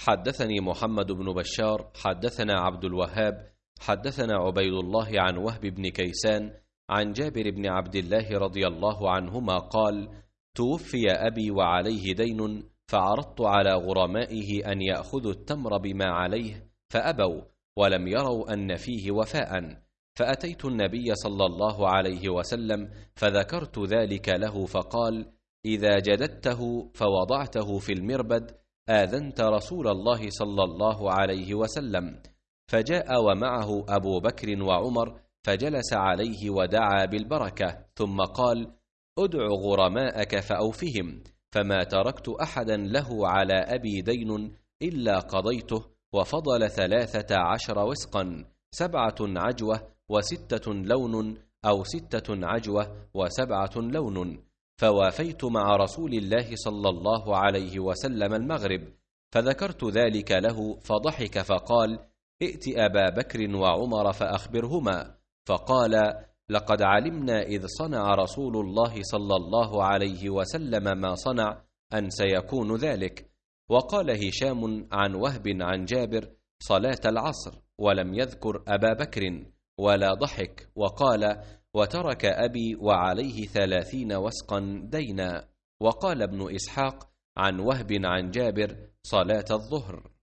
حدثني محمد بن بشار حدثنا عبد الوهاب حدثنا عبيد الله عن وهب بن كيسان عن جابر بن عبد الله رضي الله عنهما قال: توفي أبي وعليه دين، فعرضت على غرمائه أن يأخذوا التمر بما عليه فأبوا، ولم يروا أن فيه وفاء، فأتيت النبي صلى الله عليه وسلم فذكرت ذلك له، فقال: إذا جددته فوضعته في المربد آذنت رسول الله صلى الله عليه وسلم. فجاء ومعه أبو بكر وعمر فجلس عليه ودعا بالبركة، ثم قال: ادع غرماءك فأوفهم، فما تركت أحدا له على أبي دين إلا قضيته، وفضل 13 وسقا، 7 عجوة و6 لون، أو 6 عجوة و7 لون. فوافيت مع رسول الله صلى الله عليه وسلم المغرب، فذكرت ذلك له فضحك فقال: ائت أبا بكر وعمر فأخبرهما. فقال: لقد علمنا إذ صنع رسول الله صلى الله عليه وسلم ما صنع أن سيكون ذلك. وقال هشام عن وهب عن جابر صلاة العصر، ولم يذكر أبا بكر ولا ضحك، وقال: وترك أبي وعليه 30 وسقا دينا. وقال ابن إسحاق عن وهب عن جابر صلاة الظهر.